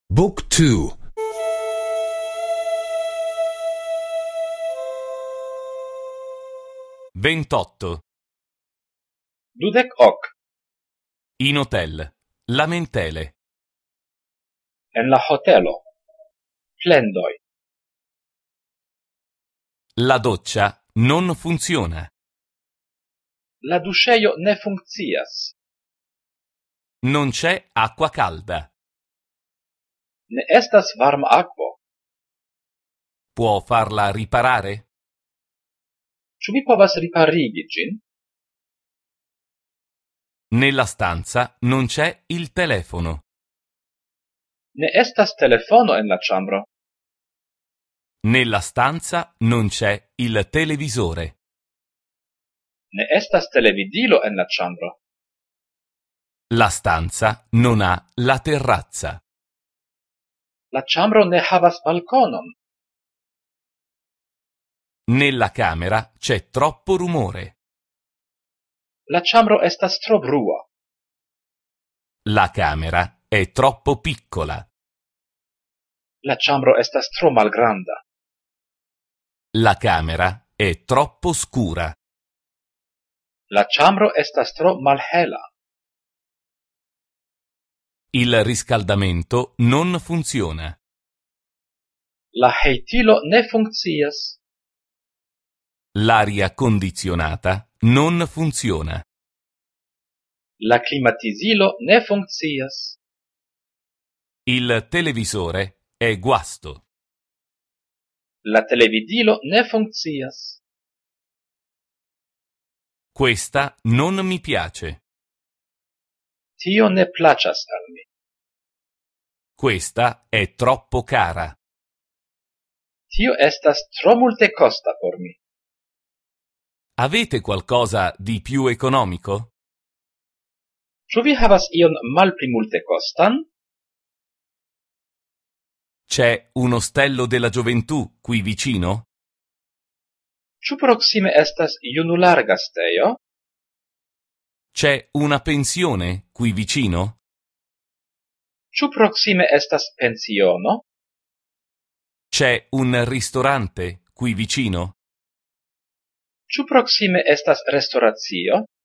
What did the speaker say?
Book 2. 28. Dudek ok. In hotel. Lamentele. En la hotelo. Plendoj. La doccia non funziona. La duŝejo ne funkcias. Non c'è acqua calda. Ne estas varma akvo. Può farla riparare? Ĉu vi povas riparigi ĝin? Nella stanza non c'è il telefono. Ne estas telefono en la ĉambro. Nella stanza non c'è il televisore. Ne estas televidilo en la ĉambro. La stanza non ha la terrazza. La ĉambro ne havas balkonon. Nella camera c'è troppo rumore. La ĉambro estas tro brua. La camera è troppo piccola. La ĉambro estas tro malgranda. La camera è troppo scura. La ĉambro estas tro malhela. Il riscaldamento non funziona. La hejtilo ne funkcias. L'aria condizionata non funziona. La klimatizilo ne funkcias. Il televisore è guasto. La televidilo ne funkcias. Questa non mi piace. Tio ne plaĉas al mi. Questa è troppo cara. Tio estas tro multekosta por mi. Avete qualcosa di più economico? Ĉu vi havas ion malpli multekostan? C'è un ostello della gioventù qui vicino? Ĉu proksime estas junulargastejo? C'è una pensione qui vicino? Ĉu proksime estas pensiono? C'è un ristorante qui vicino? Ĉu proksime estas restoracio?